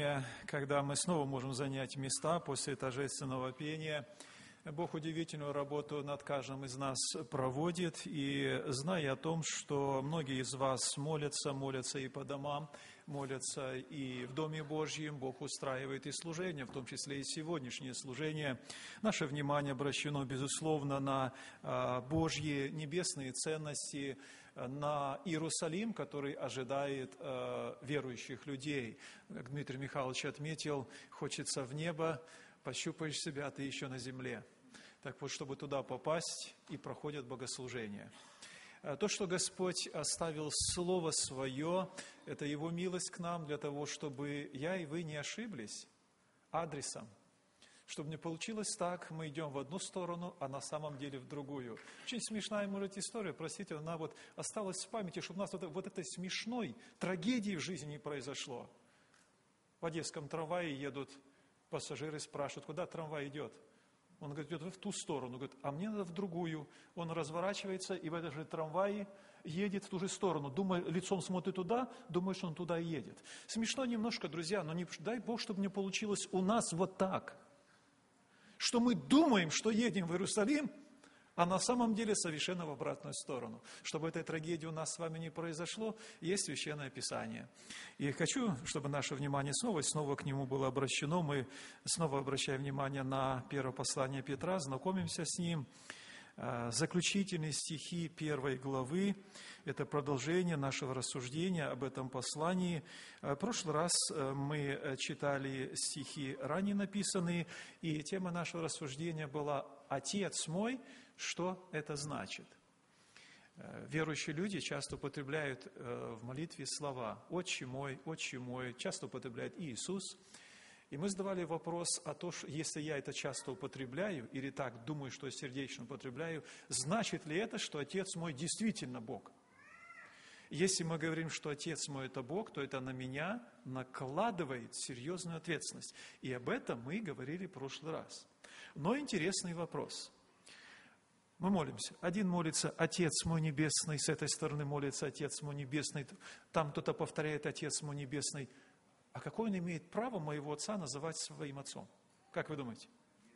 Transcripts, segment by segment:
воскресенье, когда мы снова можем занять места после торжественного пения. Бог удивительную работу над каждым из нас проводит, и зная о том, что многие из вас молятся и по домам, молятся и в Доме Божьем, Бог устраивает и служения, в том числе и сегодняшнее служение. Наше внимание обращено, безусловно, на Божьи небесные ценности, на Иерусалим, который ожидает верующих людей. Как Дмитрий Михайлович отметил, хочется в небо, пощупаешь себя, ты еще на земле. Так вот, чтобы туда попасть, и проходят богослужения. То, что Господь оставил Слово Свое, это Его милость к нам для того, чтобы я и вы не ошиблись адресом. Чтобы не получилось так, мы идем в одну сторону, а на самом деле в другую. Очень смешная, может, история, простите, она вот осталась в памяти, чтобы у нас вот этой смешной трагедии в жизни не произошло. В одесском трамвае едут пассажиры, спрашивают, куда трамвай идет? Он говорит, идет в ту сторону. Говорит, а мне надо в другую. Он разворачивается и в этом же трамвае едет в ту же сторону. Думает, лицом смотрит туда, думает, что он туда и едет. Смешно немножко, друзья, но не, дай Бог, чтобы не получилось у нас вот так. Что мы думаем, что едем в Иерусалим, а на самом деле совершенно в обратную сторону. Чтобы этой трагедии у нас с вами не произошло, есть Священное Писание. И хочу, чтобы наше внимание снова к нему было обращено. Мы снова обращаем внимание на первое послание Петра, знакомимся с ним. Заключительные стихи 1 главы, это продолжение нашего рассуждения об этом послании. В прошлый раз мы читали стихи ранее написанные, и тема нашего рассуждения была «Отец мой». Что это значит? Верующие люди часто употребляют в молитве слова «Отче мой», часто употребляет Иисус. И мы задавали вопрос о том, что если я это часто употребляю, или так думаю, что я сердечно употребляю, значит ли это, что Отец мой действительно Бог? Если мы говорим, что Отец мой – это Бог, то это на меня накладывает серьезную ответственность. И об этом мы говорили в прошлый раз. Но интересный вопрос. Мы молимся. Один молится «Отец мой небесный», с этой стороны молится «Отец мой небесный», там кто-то повторяет «Отец мой небесный». А какое он имеет право моего отца называть своим отцом? Как вы думаете?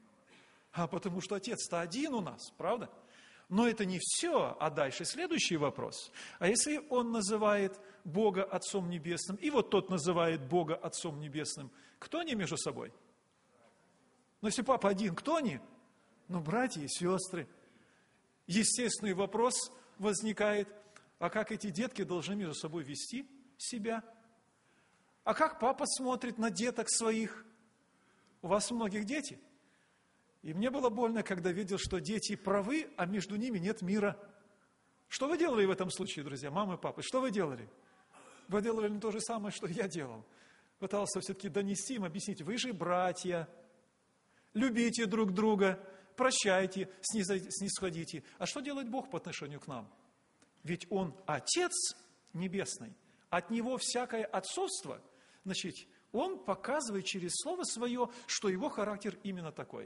Потому что отец-то один у нас, правда? Но это не все, а дальше следующий вопрос. А если он называет Бога Отцом Небесным, и вот тот называет Бога Отцом Небесным, кто они между собой? Ну, если папа один, кто они? Ну, братья и сестры. Естественный вопрос возникает, а как эти детки должны между собой вести себя? А как папа смотрит на деток своих? У вас у многих дети. И мне было больно, когда видел, что дети правы, а между ними нет мира. Что вы делали в этом случае, друзья, мамы и папы? Что вы делали? Вы делали то же самое, что я делал. Пытался все-таки донести им, объяснить, вы же братья, любите друг друга, прощайте, снисходите. А что делает Бог по отношению к нам? Ведь Он Отец Небесный. От Него всякое отцовство, значит, Он показывает через Слово Свое, что Его характер именно такой.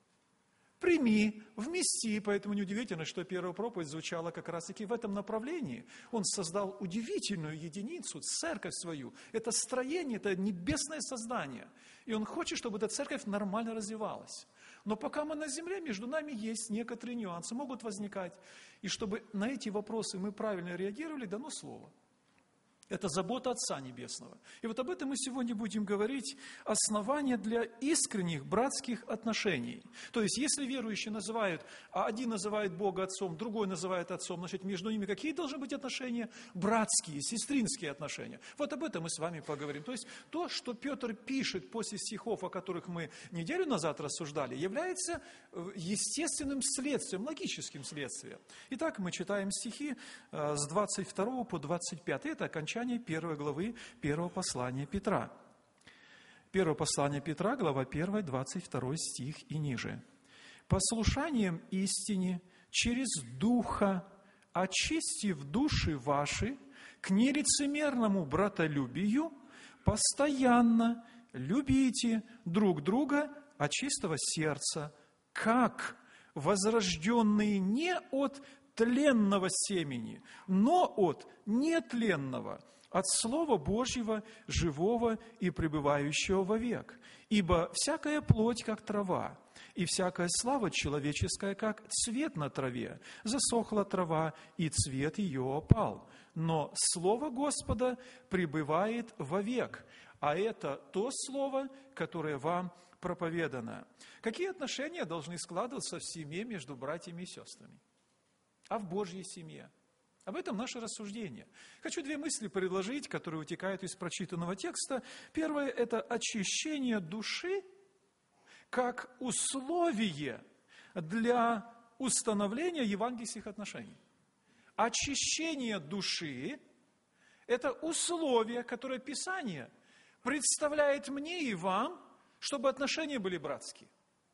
Прими, вмести, поэтому неудивительно, что первая проповедь звучала как раз-таки в этом направлении. Он создал удивительную единицу, церковь свою. Это строение, это небесное создание. И Он хочет, чтобы эта церковь нормально развивалась. Но пока мы на земле, между нами есть некоторые нюансы, могут возникать. И чтобы на эти вопросы мы правильно реагировали, дано Слово. Это забота Отца Небесного. И вот об этом мы сегодня будем говорить. Основания для искренних братских отношений. То есть, если верующие называют, а один называет Бога Отцом, другой называет Отцом, значит, между ними какие должны быть отношения? Братские, сестринские отношения. Вот об этом мы с вами поговорим. То есть, то, что Петр пишет после стихов, о которых мы неделю назад рассуждали, является естественным следствием, логическим следствием. Итак, мы читаем стихи с 22 по 25. Это окончание 1 главы 1 послания Петра. 1 послание Петра, глава 1, 22 стих и ниже. «Послушанием истине через Духа, очистив души ваши к нелицемерному братолюбию, постоянно любите друг друга от чистого сердца, как возрожденные не от тленного семени, но от нетленного, от Слова Божьего, живого и пребывающего вовек. Ибо всякая плоть, как трава, и всякая слава человеческая, как цвет на траве. Засохла трава, и цвет ее опал. Но Слово Господа пребывает вовек, а это то Слово, которое вам проповедано. Какие отношения должны складываться в семье между братьями и сестрами? А в Божьей семье? Об этом наше рассуждение. Хочу две мысли предложить, которые вытекают из прочитанного текста. Первое – это очищение души как условие для установления евангельских отношений. Очищение души – это условие, которое Писание представляет мне и вам, чтобы отношения были братские.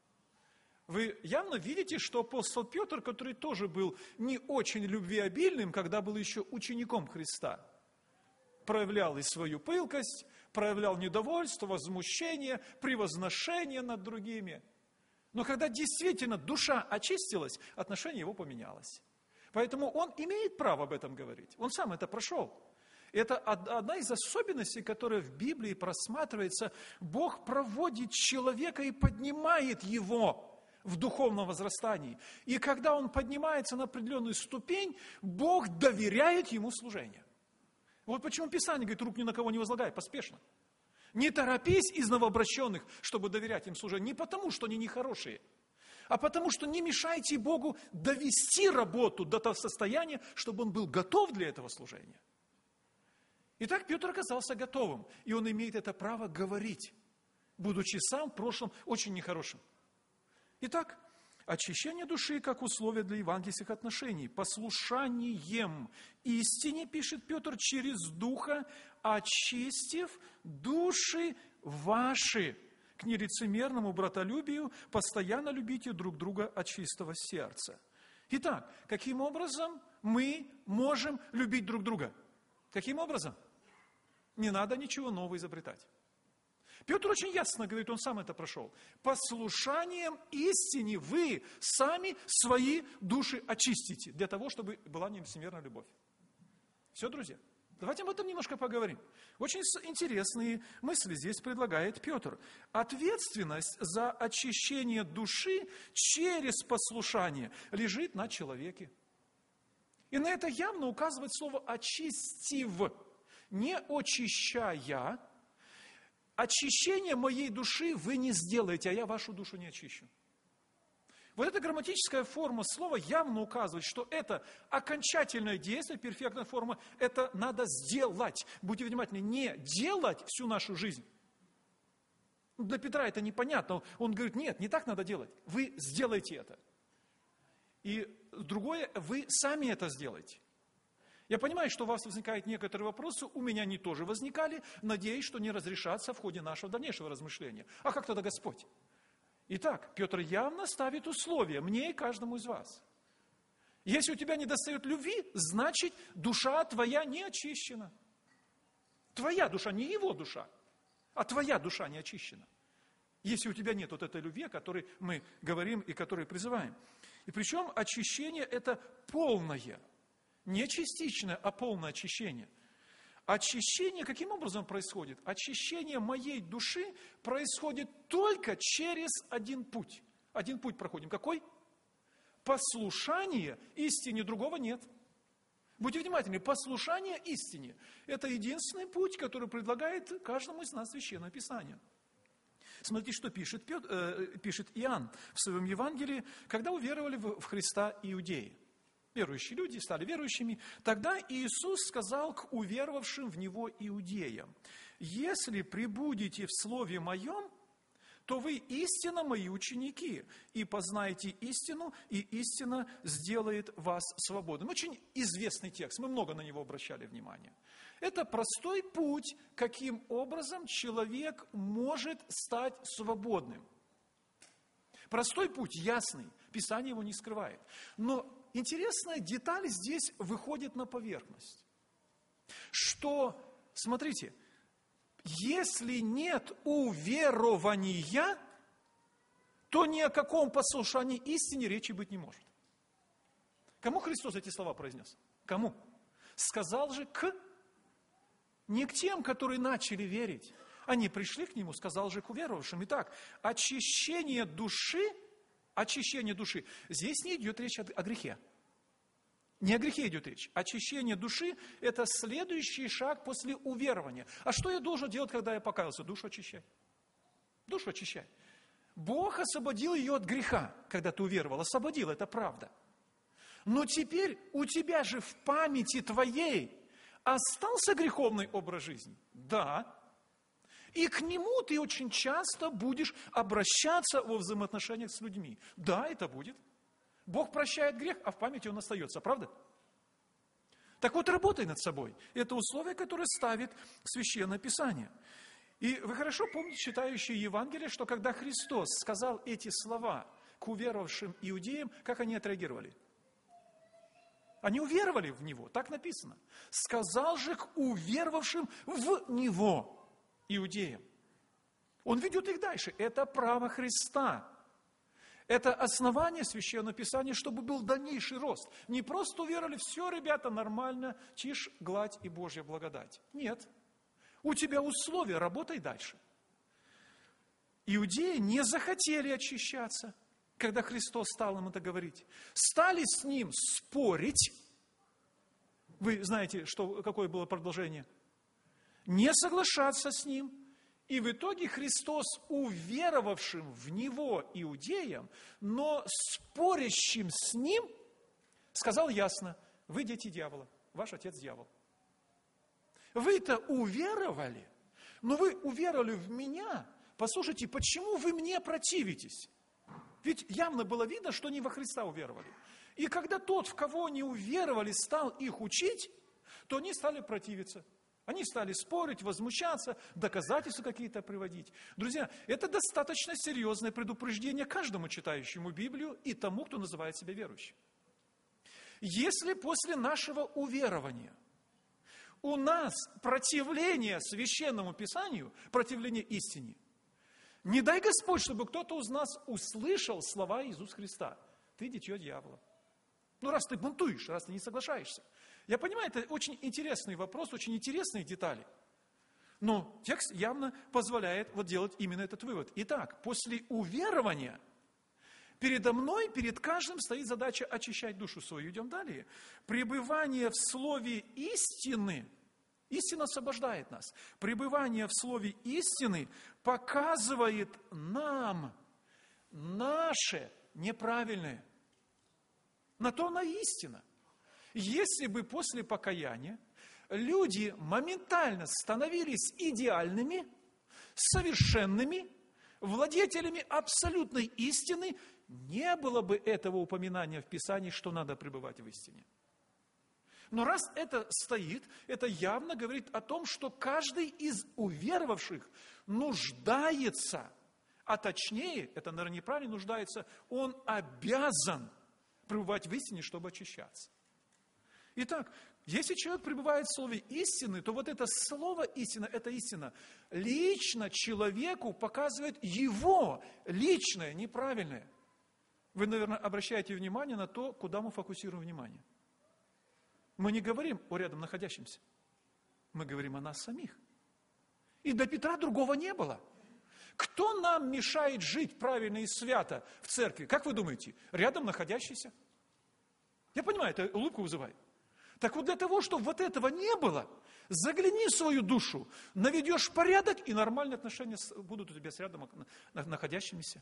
Вы явно видите, что апостол Петр, который тоже был не очень любвеобильным, когда был еще учеником Христа, проявлял и свою пылкость, проявлял недовольство, возмущение, превозношение над другими. Но когда действительно душа очистилась, отношение его поменялось. Поэтому он имеет право об этом говорить. Он сам это прошел. Это одна из особенностей, которая в Библии просматривается. Бог проводит человека и поднимает его в духовном возрастании. И когда он поднимается на определенную ступень, Бог доверяет ему служение. Вот почему Писание говорит, рук ни на кого не возлагай, поспешно. Не торопись из новообращенных, чтобы доверять им служение. Не потому, что они нехорошие, а потому, что не мешайте Богу довести работу до того состояния, чтобы он был готов для этого служения. Итак, Петр оказался готовым, и он имеет это право говорить, будучи сам в прошлом очень нехорошим. Итак, очищение души как условие для евангельских отношений, послушанием истине, пишет Петр, через Духа, очистив души ваши к нелицемерному братолюбию, постоянно любите друг друга от чистого сердца. Итак, каким образом мы можем любить друг друга? Каким образом? Не надо ничего нового изобретать. Петр очень ясно говорит, он сам это прошел. Послушанием истине вы сами свои души очистите, для того, чтобы была нелицемерная любовь. Все, друзья, давайте об этом немножко поговорим. Очень интересные мысли здесь предлагает Петр. Ответственность за очищение души через послушание лежит на человеке. И на это явно указывает слово «очистив», не очищая. Очищение моей души вы не сделаете, а я вашу душу не очищу. Вот эта грамматическая форма слова явно указывает, что это окончательное действие, перфектная форма, это надо сделать. Будьте внимательны, не делать всю нашу жизнь. Для Петра это непонятно. Он говорит, нет, не так надо делать. Вы сделаете это. И другое, вы сами это сделаете. Я понимаю, что у вас возникают некоторые вопросы, у меня они тоже возникали, надеюсь, что не разрешатся в ходе нашего дальнейшего размышления. А как тогда Господь? Итак, Петр явно ставит условия мне и каждому из вас. Если у тебя недостает любви, значит, душа твоя не очищена. Твоя душа, не его душа, а твоя душа не очищена. Если у тебя нет вот этой любви, о которой мы говорим и которой призываем. И причем очищение – это полное. Не частичное, а полное очищение. Очищение каким образом происходит? Очищение моей души происходит только через один путь. Один путь проходим. Какой? Послушание истине, другого нет. Будьте внимательны, послушание истине – это единственный путь, который предлагает каждому из нас Священное Писание. Смотрите, что пишет Иоанн в своем Евангелии, когда уверовали в Христа иудеи. Верующие люди стали верующими. Тогда Иисус сказал к уверовавшим в Него иудеям: «Если пребудете в Слове Моем, то вы истинно Мои ученики, и познаете истину, и истина сделает вас свободным». Очень известный текст, мы много на него обращали внимание. Это простой путь, каким образом человек может стать свободным. Простой путь, ясный, Писание его не скрывает. Но интересная деталь здесь выходит на поверхность. Что, смотрите, если нет уверования, то ни о каком послушании истине речи быть не может. Кому Христос эти слова произнес? Кому? Сказал же к Не к тем, которые начали верить. Они пришли к Нему, сказал же к уверовавшим. Итак, очищение души, здесь не идет речь о грехе. Не о грехе идет речь. Очищение души – это следующий шаг после уверования. А что я должен делать, когда я покаялся? Душу очищай. Душу очищай. Бог освободил ее от греха, когда ты уверовал. Освободил, это правда. Но теперь у тебя же в памяти твоей остался греховный образ жизни? Да. И к нему ты очень часто будешь обращаться во взаимоотношениях с людьми. Да, это будет. Бог прощает грех, а в памяти он остается, правда? Так вот, работай над собой. Это условие, которое ставит Священное Писание. И вы хорошо помните, читающие Евангелие, что когда Христос сказал эти слова к уверовавшим иудеям, как они отреагировали? Они уверовали в Него, так написано. Сказал же к уверовавшим в Него, иудеям. Он ведет их дальше. Это право Христа. Это основание Священного Писания, чтобы был дальнейший рост. Не просто уверовали, все, ребята, нормально, тишь, гладь и Божья благодать. Нет. У тебя условия, работай дальше. Иудеи не захотели очищаться, когда Христос стал им это говорить. Стали с Ним спорить. Вы знаете, какое было продолжение? Не соглашаться с Ним. И в итоге Христос, уверовавшим в Него иудеям, но спорящим с Ним, сказал ясно: вы дети дьявола, ваш отец дьявол. Вы-то уверовали, но вы уверовали в Меня. Послушайте, почему вы Мне противитесь? Ведь явно было видно, что они во Христа уверовали. И когда тот, в кого они уверовали, стал их учить, то они стали противиться. Они стали спорить, возмущаться, доказательства какие-то приводить. Друзья, это достаточно серьезное предупреждение каждому читающему Библию и тому, кто называет себя верующим. Если после нашего уверования у нас противление Священному Писанию, противление истине, не дай Господь, чтобы кто-то из нас услышал слова Иисуса Христа: ты дитё дьявола. Ну, раз ты бунтуешь, раз ты не соглашаешься. Я понимаю, это очень интересный вопрос, очень интересные детали. Но текст явно позволяет делать именно этот вывод. Итак, после уверования передо мной, перед каждым стоит задача очищать душу свою. Идем далее. Пребывание в слове истины, истина освобождает нас. Пребывание в слове истины показывает нам наше неправильное. На то она истина. Если бы после покаяния люди моментально становились идеальными, совершенными, владетелями абсолютной истины, не было бы этого упоминания в Писании, что надо пребывать в истине. Но раз это стоит, это явно говорит о том, что каждый из уверовавших нуждается, а точнее, это, наверное, неправильно нуждается, он обязан пребывать в истине, чтобы очищаться. Итак, если человек пребывает в слове истины, то вот это слово истина, это истина, лично человеку показывает его личное, неправильное. Вы, наверное, обращаете внимание на то, куда мы фокусируем внимание. Мы не говорим о рядом находящемся, мы говорим о нас самих. И до Петра другого не было. Кто нам мешает жить правильно и свято в церкви? Как вы думаете? Рядом находящийся? Я понимаю, это улыбку вызывает. Так вот для того, чтобы вот этого не было, загляни в свою душу, наведешь порядок, и нормальные отношения будут у тебя с рядом находящимися.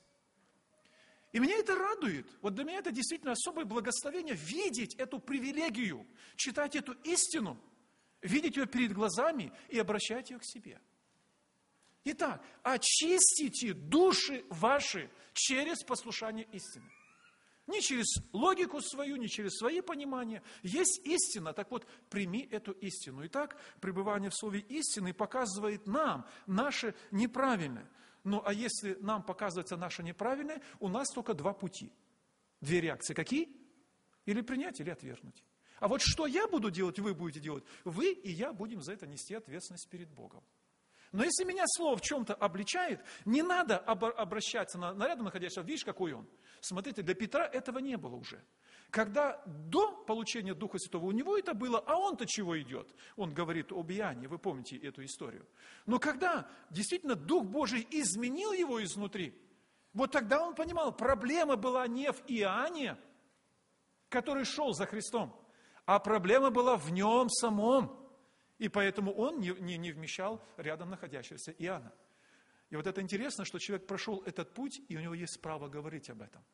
И меня это радует. Вот для меня это действительно особое благословение видеть эту привилегию, читать эту истину, видеть ее перед глазами и обращать ее к себе. Итак, очистите души ваши через послушание истины. Не через логику свою, не через свои понимания. Есть истина, так вот, прими эту истину. Итак, пребывание в слове истины показывает нам наше неправильное. Ну, а если нам показывается наше неправильное, у нас только два пути. Две реакции. Какие? Или принять, или отвергнуть. А вот что я буду делать, вы будете делать, вы и я будем за это нести ответственность перед Богом. Но если меня Слово в чем-то обличает, не надо обращаться на рядом находящего. Видишь, какой он? Смотрите, для Петра этого не было уже. Когда до получения Духа Святого у него это было, а он-то чего идет? Он говорит об Иоанне, вы помните эту историю. Но когда действительно Дух Божий изменил его изнутри, вот тогда он понимал, проблема была не в Иоанне, который шел за Христом, а проблема была в нем самом. И поэтому он не вмещал рядом находящегося Иоанна. И вот это интересно, что человек прошел этот путь, и у него есть право говорить об этом.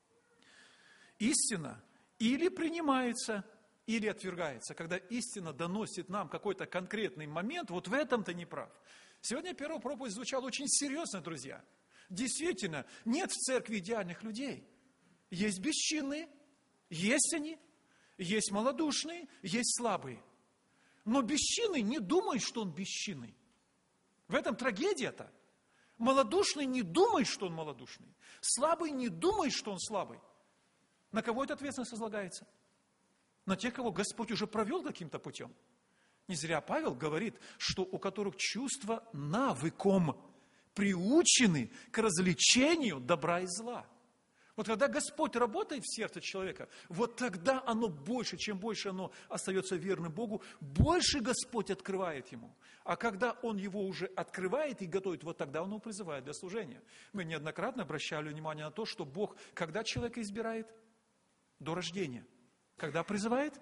Истина или принимается, или отвергается. Когда истина доносит нам какой-то конкретный момент, вот в этом ты не прав. Сегодня первая проповедь звучала очень серьезно, друзья. Действительно, нет в церкви идеальных людей. Есть бесчинные, есть они, есть малодушные, есть слабые. Но бесчинный не думает, что он бесчинный. В этом трагедия-то. Малодушный не думает, что он малодушный. Слабый не думает, что он слабый. На кого эта ответственность возлагается? На тех, кого Господь уже провел каким-то путем. Не зря Павел говорит, что у которых чувства навыком приучены к развлечению добра и зла. Вот когда Господь работает в сердце человека, вот тогда оно больше, чем больше оно остается верным Богу, больше Господь открывает ему. А когда Он его уже открывает и готовит, вот тогда Он его призывает для служения. Мы неоднократно обращали внимание на то, что Бог, когда человека избирает? До рождения. Когда призывает?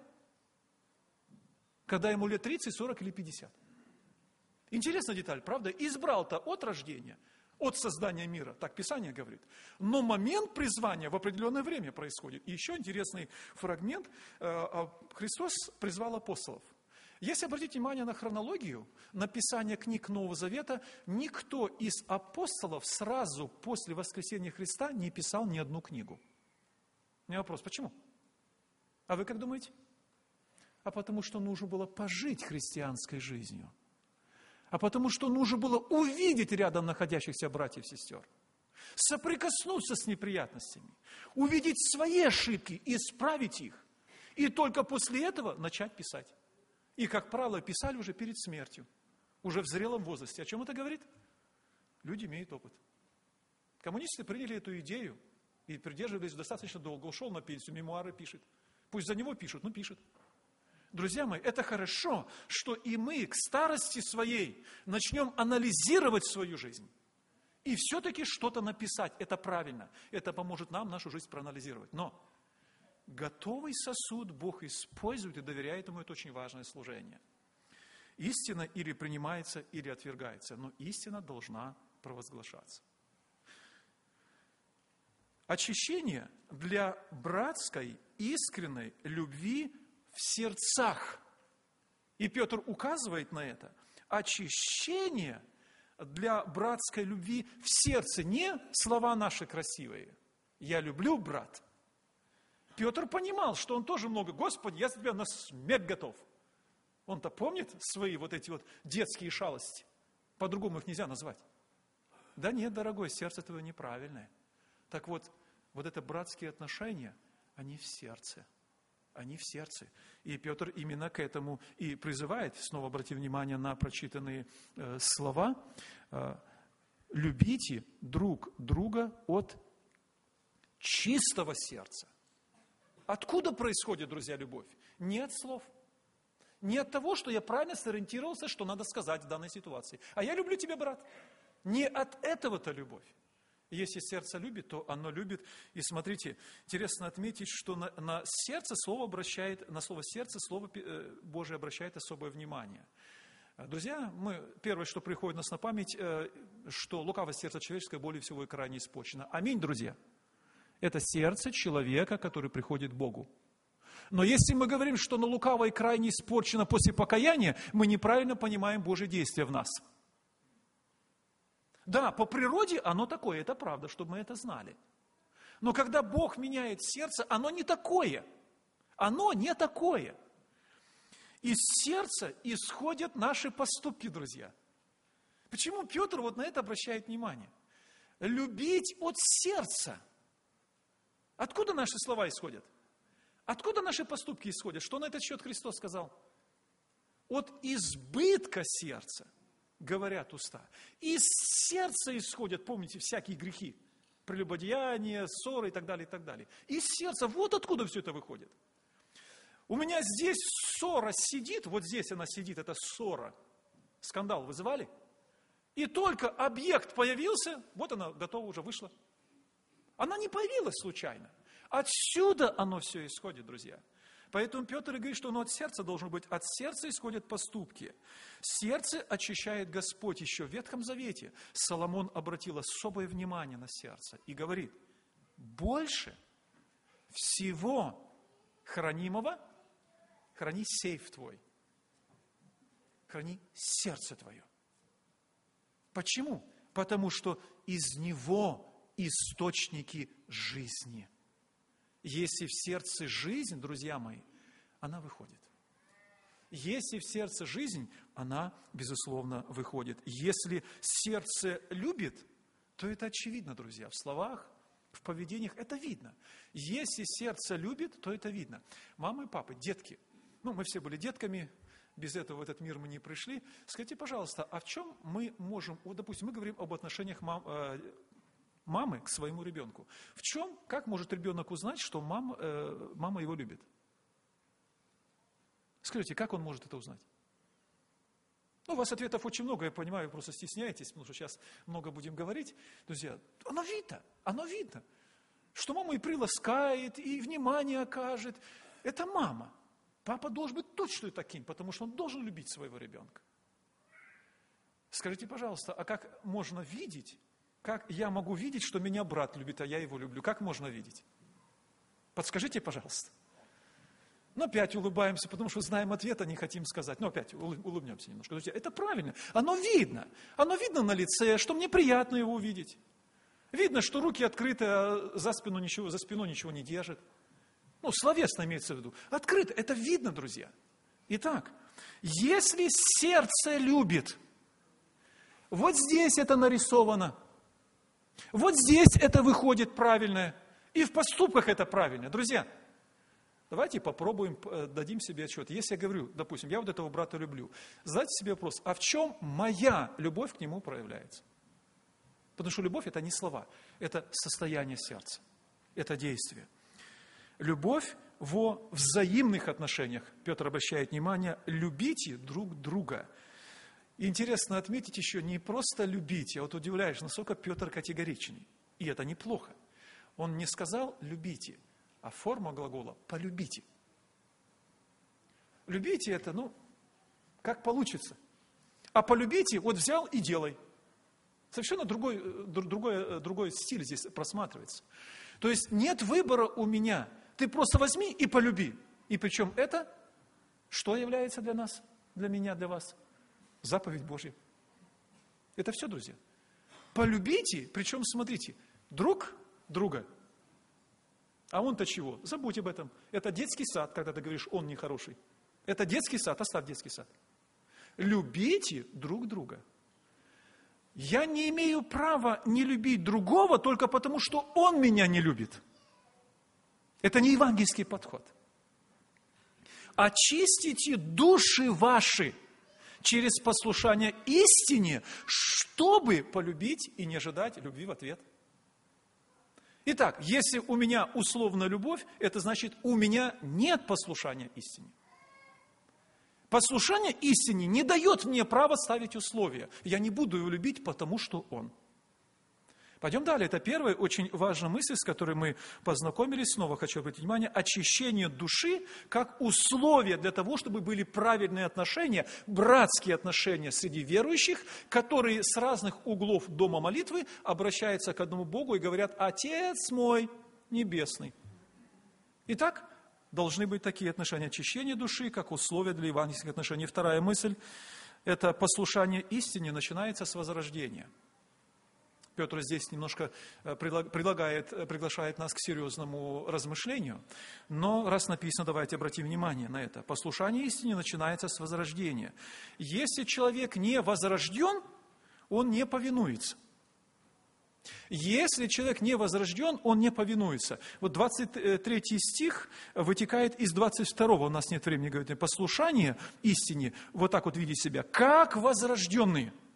Когда ему лет 30, 40 или 50. Интересная деталь, правда? Избрал-то от рождения, от создания мира, так Писание говорит. Но момент призвания в определенное время происходит. И еще интересный фрагмент. Христос призвал апостолов. Если обратить внимание на хронологию написания книг Нового Завета, никто из апостолов сразу после воскресения Христа не писал ни одну книгу. У меня вопрос, почему? А вы как думаете? А потому что нужно было пожить христианской жизнью. А потому что нужно было увидеть рядом находящихся братьев и сестер, соприкоснуться с неприятностями, увидеть свои ошибки, исправить их, и только после этого начать писать. И, как правило, писали уже перед смертью, уже в зрелом возрасте. О чем это говорит? Люди имеют опыт. Коммунисты приняли эту идею и придерживались достаточно долго. Ушел на пенсию, мемуары пишет. Пусть за него пишут, но пишет. Друзья мои, это хорошо, что и мы к старости своей начнем анализировать свою жизнь. И все-таки что-то написать. Это правильно. Это поможет нам нашу жизнь проанализировать. Но готовый сосуд Бог использует и доверяет ему. Это очень важное служение. Истина или принимается, или отвергается. Но истина должна провозглашаться. Очищение для братской искренней любви в сердцах. И Петр указывает на это. Очищение для братской любви в сердце. Не слова наши красивые. Я люблю, брат. Петр понимал, что он тоже много. Господи, я за тебя на смерть готов. Он-то помнит свои вот эти вот детские шалости. По-другому их нельзя назвать. Да нет, дорогой, сердце твое неправильное. Так вот, вот это братские отношения, они в сердце. Они в сердце. И Петр именно к этому и призывает, снова обратив внимание на прочитанные слова, любите друг друга от чистого сердца. Откуда происходит, друзья, любовь? Не от слов. Не от того, что я правильно сориентировался, что надо сказать в данной ситуации. А я люблю тебя, брат. Не от этого-то любовь. Если сердце любит, то оно любит. И смотрите, интересно отметить, что на сердце слово обращает, на слово сердце Слово Божие обращает особое внимание. Друзья, первое, что приходит у нас на память, что лукавое сердце человеческое более всего и крайне испорчено. Аминь, друзья. Это сердце человека, который приходит к Богу. Но если мы говорим, что оно лукаво и крайне испорчено после покаяния, мы неправильно понимаем Божье действие в нас. Да, по природе оно такое, это правда, чтобы мы это знали. Но когда Бог меняет сердце, оно не такое. Оно не такое. Из сердца исходят наши поступки, друзья. Почему Петр вот на это обращает внимание? Любить от сердца. Откуда наши слова исходят? Откуда наши поступки исходят? Что на этот счет Христос сказал? От избытка сердца. говорят уста. Из сердца исходят, помните, всякие грехи. Прелюбодеяние, ссоры и так далее, и так далее. Из сердца, вот откуда все это выходит. У меня здесь ссора сидит, вот здесь она сидит, это ссора. Скандал вызывали. И только объект появился, вот она готова уже вышла. Она не появилась случайно. Отсюда оно все исходит, друзья. Поэтому Петр и говорит, что оно от сердца должно быть. От сердца исходят поступки. Сердце очищает Господь еще в Ветхом Завете. Соломон обратил особое внимание на сердце и говорит, больше всего хранимого храни сейф твой. Храни сердце твое. Почему? Потому что из него источники жизни. Если в сердце жизнь, друзья мои, она выходит. Если в сердце жизнь, она, безусловно, выходит. Если сердце любит, то это очевидно, друзья, в словах, в поведениях это видно. Если сердце любит, то это видно. Мамы и папы, детки, мы все были детками, без этого в этот мир мы не пришли. Скажите, пожалуйста, а в чем мы можем, допустим, мы говорим об отношениях мамы к своему ребенку. В чем, как может ребенок узнать, что мама его любит? Скажите, как он может это узнать? У вас ответов очень много, я понимаю, вы просто стесняетесь, потому что сейчас много будем говорить. Друзья, оно видно, что мама и приласкает, и внимание окажет. Это мама. Папа должен быть точно таким, потому что он должен любить своего ребенка. Скажите, пожалуйста, а как можно видеть, как я могу видеть, что меня брат любит, а я его люблю? Как можно видеть? Подскажите, пожалуйста. Опять улыбаемся, потому что знаем ответ, а не хотим сказать. Опять улыбнемся немножко. Друзья, это правильно. Оно видно. Оно видно на лице, что мне приятно его увидеть. Видно, что руки открыты, а за спиной ничего не держит. Словесно имеется в виду. Открыто. Это видно, друзья. Итак, если сердце любит, вот здесь это нарисовано, вот здесь это выходит правильное, и в поступках это правильно. Друзья, давайте попробуем, дадим себе отчет. Если я говорю, допустим, я вот этого брата люблю, задайте себе вопрос, а в чем моя любовь к нему проявляется? Потому что любовь – это не слова, это состояние сердца, это действие. Любовь во взаимных отношениях. Петр обращает внимание, любите друг друга. И интересно отметить еще, не просто любите, а вот удивляешь, насколько Петр категоричный. И это неплохо. Он не сказал «любите», а форма глагола «полюбите». Любите это, как получится. А полюбите, вот взял и делай. Совершенно другой стиль здесь просматривается. То есть нет выбора у меня. Ты просто возьми и полюби. И причем это, что является для нас, для меня, для вас? Заповедь Божья. Это все, друзья. Полюбите, причем, смотрите, друг друга. А он-то чего? Забудь об этом. Это детский сад, когда ты говоришь, он нехороший. Это детский сад, оставь детский сад. Любите друг друга. Я не имею права не любить другого только потому, что он меня не любит. Это не евангельский подход. Очистите души ваши через послушание истине, чтобы полюбить и не ожидать любви в ответ. Итак, если у меня условно любовь, это значит, у меня нет послушания истине. Послушание истине не дает мне права ставить условия. Я не буду его любить, потому что он. Пойдем далее. Это первая очень важная мысль, с которой мы познакомились. Снова хочу обратить внимание. Очищение души как условие для того, чтобы были правильные отношения, братские отношения среди верующих, которые с разных углов дома молитвы обращаются к одному Богу и говорят: «Отец мой небесный». Итак, должны быть такие отношения. Очищение души как условие для евангельских отношений. Вторая мысль – это послушание истине начинается с возрождения. Петр здесь немножко приглашает нас к серьезному размышлению. Но раз написано, давайте обратим внимание на это. Послушание истине начинается с возрождения. Если человек не возрожден, он не повинуется. Если человек не возрожден, он не повинуется. Вот 23 стих вытекает из 22. У нас нет времени говорить. Послушание истине, вот так вот видеть себя, как возрожденные.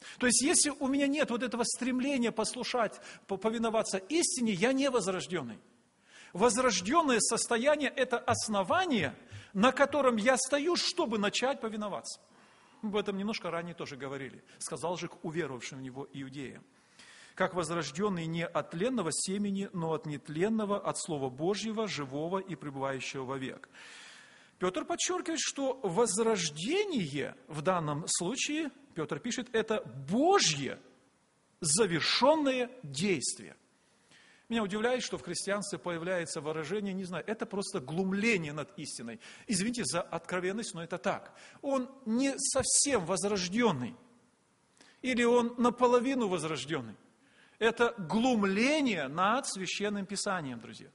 То есть, если у меня нет вот этого стремления послушать, повиноваться истине, я не возрожденный. Возрожденное состояние – это основание, на котором я стою, чтобы начать повиноваться. Мы об этом немножко ранее тоже говорили. Сказал же к уверовавшим в Него иудеям. Как возрожденный не от тленного семени, но от нетленного, от Слова Божьего, живого и пребывающего вовек. Петр подчеркивает, что возрождение в данном случае, Петр пишет, это Божье завершенное действие. Меня удивляет, что в христианстве появляется выражение, не знаю, это просто глумление над истиной. Извините за откровенность, но это так. Он не совсем возрожденный. Или он наполовину возрожденный. Это глумление над Священным Писанием, друзья.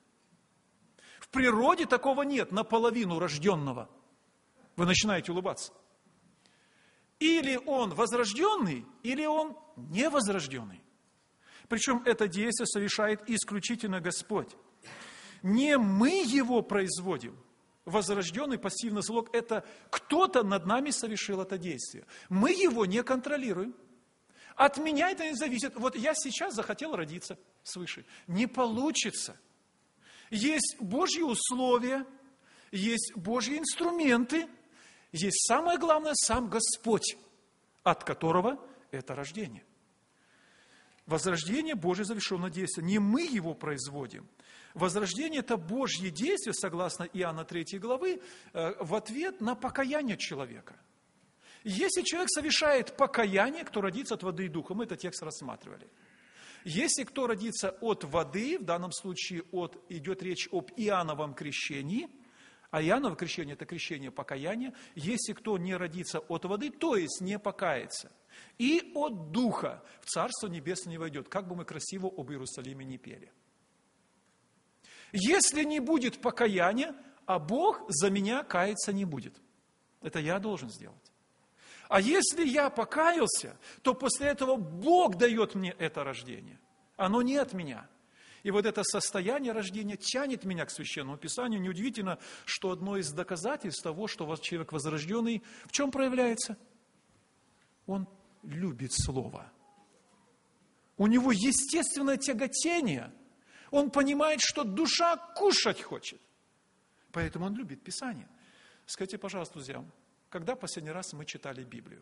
В природе такого нет, наполовину рожденного. Вы начинаете улыбаться. Или он возрожденный, или он невозрожденный. Причем это действие совершает исключительно Господь. Не мы его производим. Возрожденный пассивный залог – это кто-то над нами совершил это действие. Мы его не контролируем. От меня это не зависит. Вот я сейчас захотел родиться свыше. Не получится. Есть Божьи условия, есть Божьи инструменты, есть самое главное – сам Господь, от которого это рождение. Возрождение – Божье завершенное действие. Не мы его производим. Возрождение – это Божье действие, согласно Иоанна 3 главы, в ответ на покаяние человека. Если человек совершает покаяние, кто родится от воды и духа, мы этот текст рассматривали. Если кто родится от воды, в данном случае идет речь об Иоанновом крещении, а Иоанново крещение – это крещение покаяния. Если кто не родится от воды, то есть не покается, и от Духа в Царство Небесное не войдет, как бы мы красиво об Иерусалиме не пели. Если не будет покаяния, а Бог за меня каяться не будет. Это я должен сделать. А если я покаялся, то после этого Бог дает мне это рождение. Оно не от меня. И вот это состояние рождения тянет меня к Священному Писанию. Неудивительно, что одно из доказательств того, что человек возрожденный, в чем проявляется? Он любит Слово. У него естественное тяготение. Он понимает, что душа кушать хочет. Поэтому он любит Писание. Скажите, пожалуйста, друзья, когда последний раз мы читали Библию?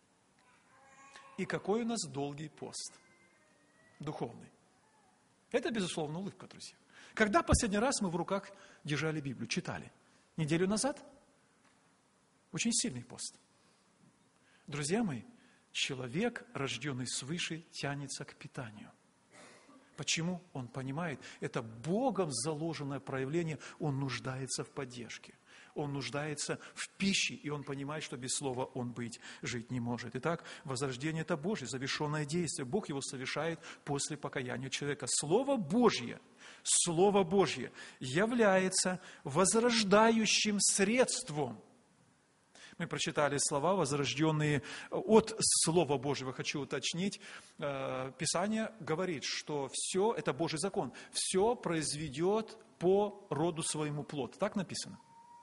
И какой у нас долгий пост? Духовный. Это, безусловно, улыбка, друзья. Когда последний раз мы в руках держали Библию, читали? Неделю назад? Очень сильный пост. Друзья мои, человек, рожденный свыше, тянется к питанию. Почему? Он понимает, это Богом заложенное проявление, он нуждается в поддержке. Он нуждается в пище, и он понимает, что без слова он жить не может. Итак, возрождение – это Божье, завершенное действие. Бог его совершает после покаяния человека. Слово Божье является возрождающим средством. Мы прочитали слова, возрожденные от Слова Божьего. Хочу уточнить, Писание говорит, что все, это Божий закон, все произведет по роду своему плод. Так написано?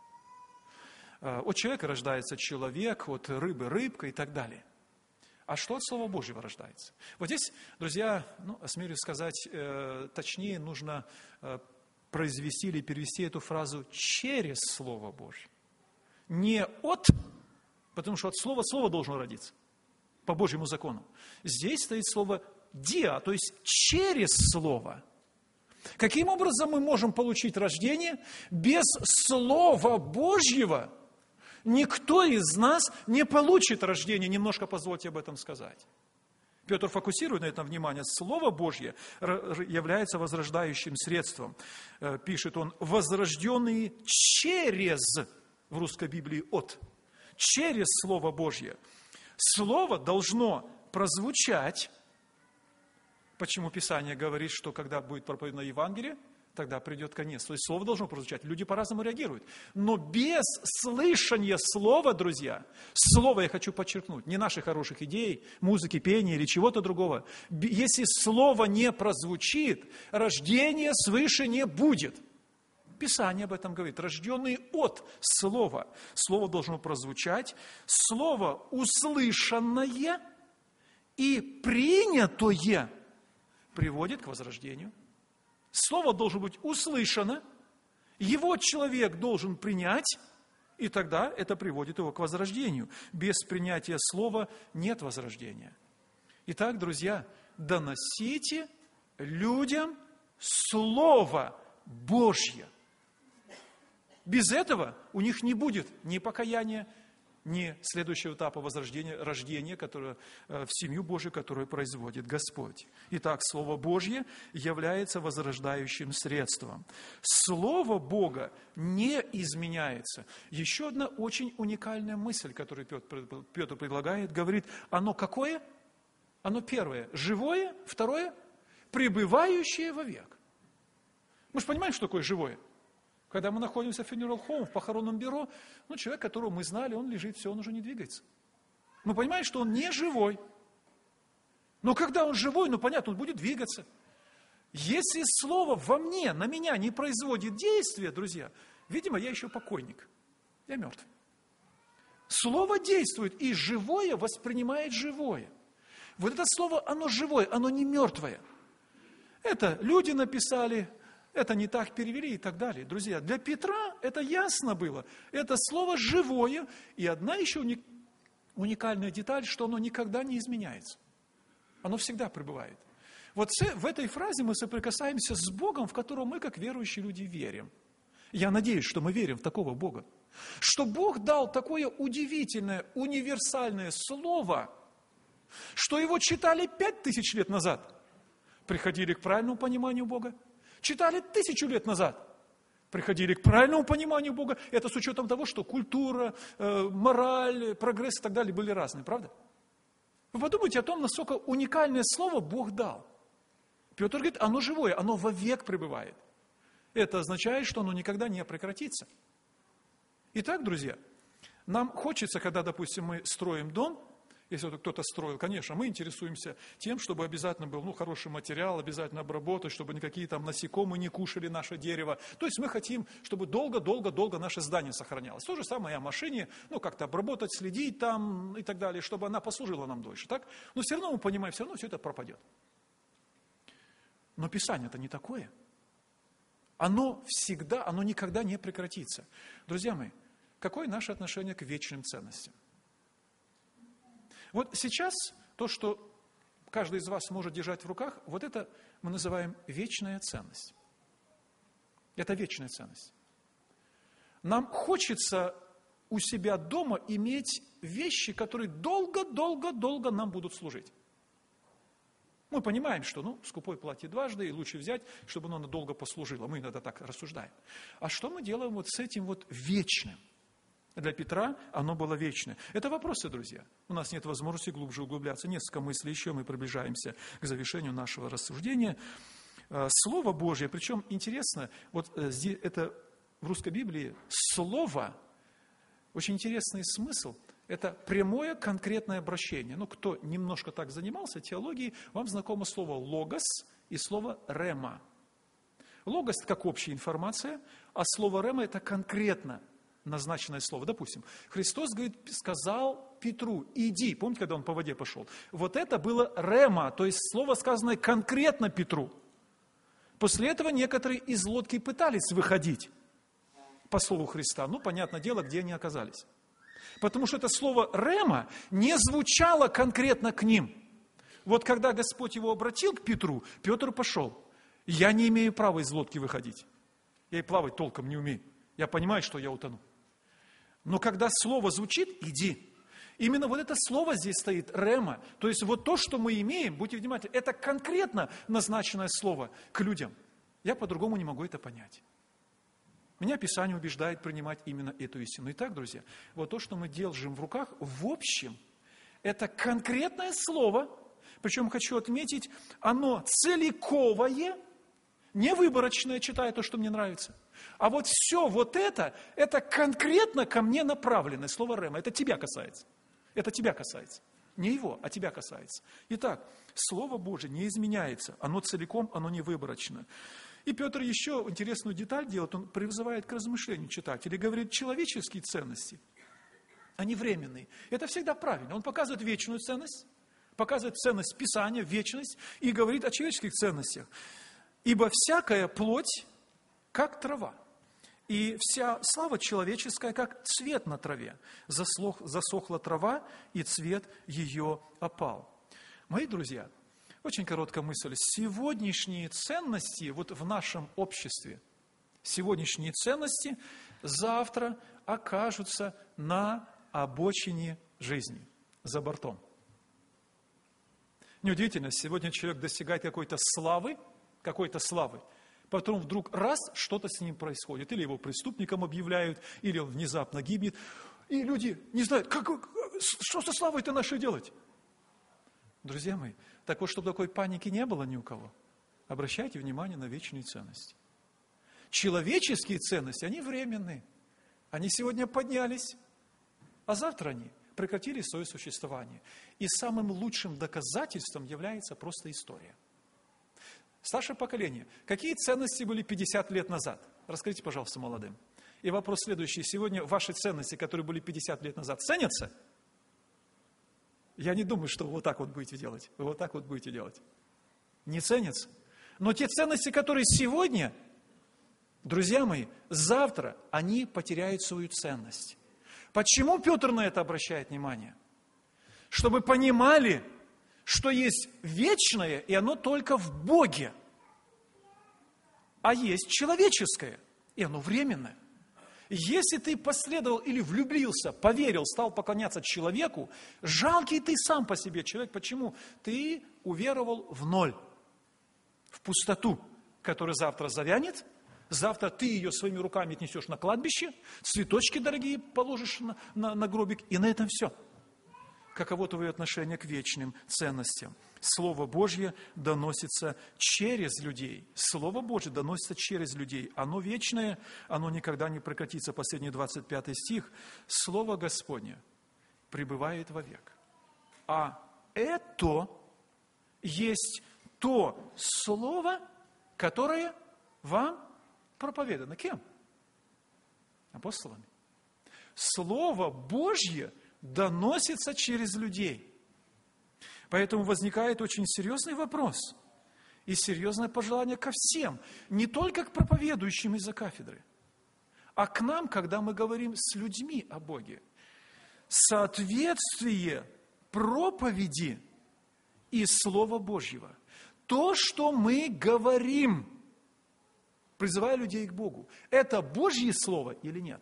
От человека рождается человек, от рыбы рыбка и так далее. А что от Слова Божьего рождается? Вот здесь, друзья, осмелюсь сказать, точнее нужно произвести или перевести эту фразу через Слово Божье. Не от, потому что от слова слово должно родиться, по Божьему закону. Здесь стоит слово «диа», то есть через Слово. Каким образом мы можем получить рождение? Без Слова Божьего никто из нас не получит рождение. Немножко позвольте об этом сказать. Петр фокусирует на этом внимание. Слово Божье является возрождающим средством. Пишет он, возрожденные через, в русской Библии от, через Слово Божье. Слово должно прозвучать. Почему Писание говорит, что когда будет проповедано Евангелие, тогда придет конец. То есть Слово должно прозвучать. Люди по-разному реагируют. Но без слышания Слова, друзья, Слово, я хочу подчеркнуть, не наших хороших идей, музыки, пения или чего-то другого. Если Слово не прозвучит, рождения свыше не будет. Писание об этом говорит. Рожденный от Слова. Слово должно прозвучать. Слово услышанное и принятое приводит к возрождению. Слово должно быть услышано, его человек должен принять, и тогда это приводит его к возрождению. Без принятия слова нет возрождения. Итак, друзья, доносите людям Слово Божье. Без этого у них не будет ни покаяния, ни следующего этапа возрождения, рождения, которое, в семью Божию, которую производит Господь. Итак, Слово Божье является возрождающим средством. Слово Бога не изменяется. Еще одна очень уникальная мысль, которую Петр предлагает, говорит, оно какое? Оно первое, живое, второе, пребывающее вовек. Мы же понимаем, что такое живое. Когда мы находимся в funeral home, в похоронном бюро, человек, которого мы знали, он лежит, все, он уже не двигается. Мы понимаем, что он не живой. Но когда он живой, понятно, он будет двигаться. Если слово во мне, на меня не производит действия, друзья, видимо, я еще покойник. Я мертв. Слово действует, и живое воспринимает живое. Вот это слово, оно живое, оно не мертвое. Это люди написали, это не так перевели и так далее. Друзья, для Петра это ясно было. Это слово живое. И одна еще уникальная деталь, что оно никогда не изменяется. Оно всегда пребывает. Вот в этой фразе мы соприкасаемся с Богом, в которого мы, как верующие люди, верим. Я надеюсь, что мы верим в такого Бога. Что Бог дал такое удивительное, универсальное слово, что его читали 5000 лет назад. Приходили к правильному пониманию Бога. Читали 1000 лет назад, приходили к правильному пониманию Бога. Это с учетом того, что культура, мораль, прогресс и так далее были разные, правда? Вы подумайте о том, насколько уникальное слово Бог дал. Петр говорит, оно живое, оно вовек пребывает. Это означает, что оно никогда не прекратится. Итак, друзья, нам хочется, когда, допустим, мы строим дом, если вот кто-то строил, конечно, мы интересуемся тем, чтобы обязательно был хороший материал, обязательно обработать, чтобы никакие там насекомые не кушали наше дерево. То есть мы хотим, чтобы долго-долго-долго наше здание сохранялось. То же самое и о машине, как-то обработать, следить там и так далее, чтобы она послужила нам дольше. Так? Но все равно мы понимаем, все равно все это пропадет. Но Писание-то не такое. Оно всегда, оно никогда не прекратится. Друзья мои, какое наше отношение к вечным ценностям? Вот сейчас то, что каждый из вас может держать в руках, вот это мы называем вечная ценность. Это вечная ценность. Нам хочется у себя дома иметь вещи, которые долго-долго-долго нам будут служить. Мы понимаем, что скупой платит дважды, и лучше взять, чтобы оно долго послужило. Мы иногда так рассуждаем. А что мы делаем вот с этим вечным? Для Петра оно было вечное. Это вопросы, друзья. У нас нет возможности глубже углубляться. Несколько мыслей еще, мы приближаемся к завершению нашего рассуждения. Слово Божье, причем интересно, вот здесь это в русской Библии слово, очень интересный смысл, это прямое конкретное обращение. Кто немножко так занимался теологией, вам знакомо слово логос и слово рема. Логос – это как общая информация, а слово рема – это конкретно назначенное слово. Допустим, Христос сказал Петру, иди. Помните, когда он по воде пошел? Вот это было рема, то есть слово, сказанное конкретно Петру. После этого некоторые из лодки пытались выходить по слову Христа. Понятное дело, где они оказались. Потому что это слово рема не звучало конкретно к ним. Вот когда Господь его обратил к Петру, Петр пошел. Я не имею права из лодки выходить. Я и плавать толком не умею. Я понимаю, что я утону. Но когда слово звучит, иди. Именно вот это слово здесь стоит, рема. То есть вот то, что мы имеем, будьте внимательны, это конкретно назначенное слово к людям. Я по-другому не могу это понять. Меня Писание убеждает принимать именно эту истину. Итак, друзья, вот то, что мы держим в руках, в общем, это конкретное слово, причем хочу отметить, оно целиковое, не выборочное, читая то, что мне нравится. А вот все вот это конкретно ко мне направленное слово рема. Это тебя касается. Это тебя касается. Не его, а тебя касается. Итак, Слово Божие не изменяется. Оно целиком, оно не выборочно. И Петр еще интересную деталь делает. Он призывает к размышлению читателей. Говорит, человеческие ценности, они временные. Это всегда правильно. Он показывает вечную ценность. показывает ценность Писания, вечность, и говорит о человеческих ценностях. «Ибо всякая плоть, как трава, и вся слава человеческая, как цвет на траве. Засохла трава, и цвет ее опал». Мои друзья, очень короткая мысль. Сегодняшние ценности вот в нашем обществе, сегодняшние ценности завтра окажутся на обочине жизни, за бортом. Неудивительно, сегодня человек достигает какой-то славы, потом вдруг раз, что-то с ним происходит. Или его преступником объявляют, или он внезапно гибнет. И люди не знают, что со славой-то нашей делать. Друзья мои, так вот, чтобы такой паники не было ни у кого, обращайте внимание на вечные ценности. Человеческие ценности, они временные. Они сегодня поднялись, а завтра они прекратили свое существование. И самым лучшим доказательством является просто история. Старшее поколение. Какие ценности были 50 лет назад? Расскажите, пожалуйста, молодым. И вопрос следующий. Сегодня ваши ценности, которые были 50 лет назад, ценятся? Я не думаю, что вы вот так вот будете делать. Вы вот так вот будете делать. Не ценятся. Но те ценности, которые сегодня, друзья мои, завтра они потеряют свою ценность. Почему Петр на это обращает внимание? Чтобы понимали, что есть вечное, и оно только в Боге. А есть человеческое, и оно временное. Если ты последовал или влюбился, поверил, стал поклоняться человеку, жалкий ты сам по себе человек. Почему? Ты уверовал в ноль, в пустоту, которая завтра завянет. Завтра ты ее своими руками отнесешь на кладбище, цветочки дорогие положишь на гробик, и на этом все. Каково твое отношение к вечным ценностям? Слово Божье доносится через людей. Слово Божье доносится через людей. Оно вечное, оно никогда не прекратится. Последний 25 стих. Слово Господне пребывает вовек. А это есть то слово, которое вам проповедано. Кем? Апостолами. Слово Божье доносится через людей. Поэтому возникает очень серьезный вопрос и серьезное пожелание ко всем, не только к проповедующим из-за кафедры, а к нам, когда мы говорим с людьми о Боге. Соответствие проповеди и Слова Божьего. То, что мы говорим, призывая людей к Богу, это Божье Слово или нет?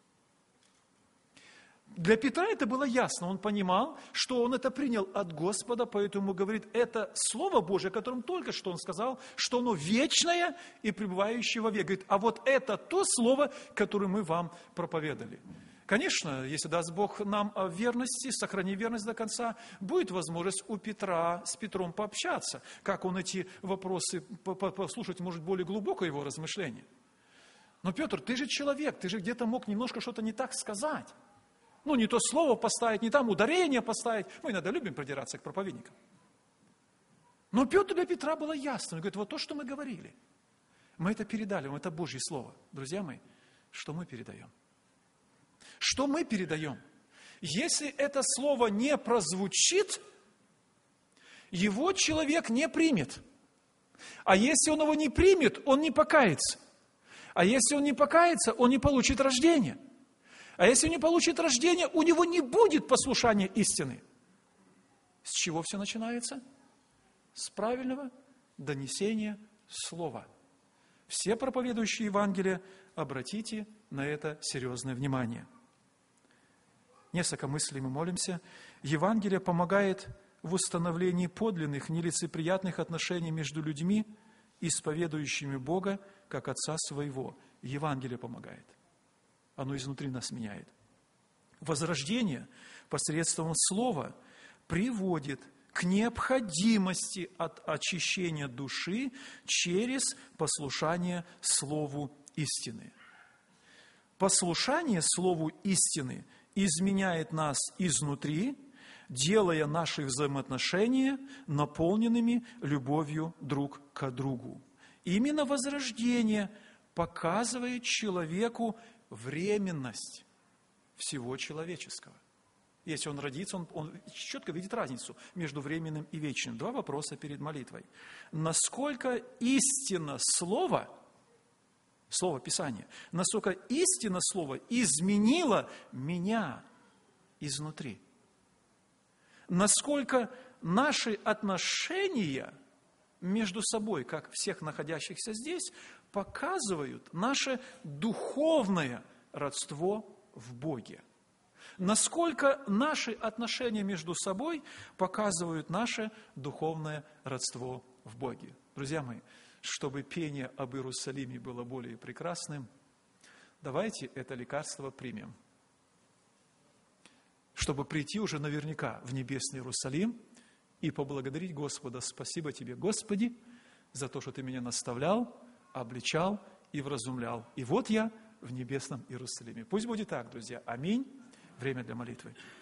Для Петра это было ясно, он понимал, что он это принял от Господа, поэтому говорит, это Слово Божие, о котором только что он сказал, что оно вечное и пребывающее вовек. Говорит, а вот это то Слово, которое мы вам проповедали. Конечно, если даст Бог нам верности, сохрани верность до конца, будет возможность у Петра с Петром пообщаться, как он эти вопросы, послушать может более глубокое его размышление. Но, Петр, ты же человек, ты же где-то мог немножко что-то не так сказать. Ну, не то слово поставить, не там ударение поставить. Мы иногда любим придираться к проповедникам. Но для Петра было ясно. Он говорит, вот то, что мы говорили, мы это передали, это Божье Слово. Друзья мои, что мы передаем? Что мы передаем? Если это слово не прозвучит, его человек не примет. А если он его не примет, он не покается. А если он не покается, он не получит рождения. А если он не получит рождения, у него не будет послушания истины. С чего все начинается? С правильного донесения слова. Все проповедующие Евангелие, обратите на это серьезное внимание. Несколько мыслей мы молимся. Евангелие помогает в установлении подлинных, нелицеприятных отношений между людьми, исповедующими Бога как Отца Своего. Евангелие помогает. Оно изнутри нас меняет. Возрождение посредством Слова приводит к необходимости от очищения души через послушание Слову истины. Послушание Слову истины изменяет нас изнутри, делая наши взаимоотношения наполненными любовью друг к другу. Именно возрождение показывает человеку временность всего человеческого. если он родится, он четко видит разницу между временным и вечным. Два вопроса перед молитвой. Насколько истинно Слово Писания, насколько истинно Слово изменило меня изнутри? Насколько наши отношения между собой, как всех находящихся здесь, показывают наше духовное родство в Боге? Насколько наши отношения между собой показывают наше духовное родство в Боге? Друзья мои, чтобы пение об Иерусалиме было более прекрасным, давайте это лекарство примем. Чтобы прийти уже наверняка в небесный Иерусалим и поблагодарить Господа. Спасибо Тебе, Господи, за то, что Ты меня наставлял, обличал и вразумлял. И вот я в небесном Иерусалиме. Пусть будет так, друзья. Аминь. Время для молитвы.